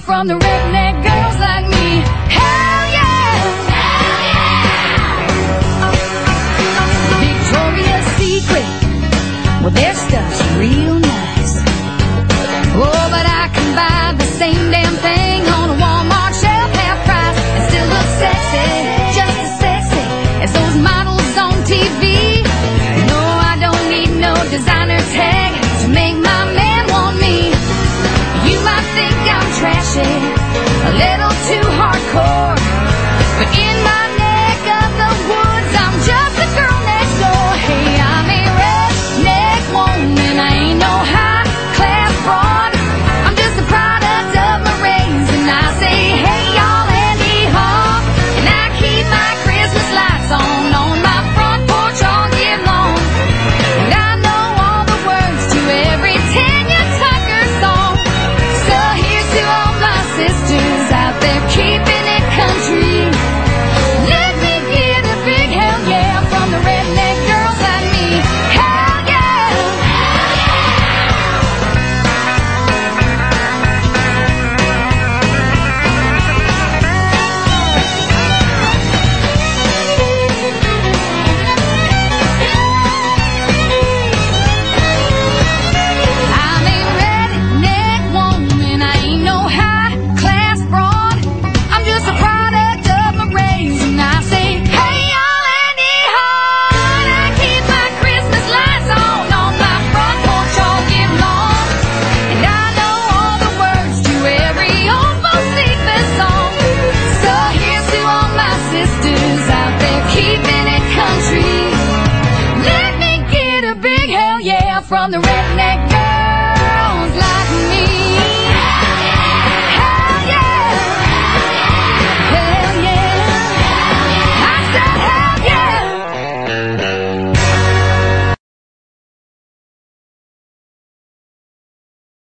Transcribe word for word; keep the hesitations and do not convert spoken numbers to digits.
from the redneck girls like me. Hell yeah! Hell yeah! Victoria's Secret, well, their stuff's real nice. Oh, but I can buy the same damn thing on a Walmart shelf, half price, and still look sexy, just as sexy as those models on T V. No, I don't need no designer tag to make my man want me. You might think I'm trashy, a little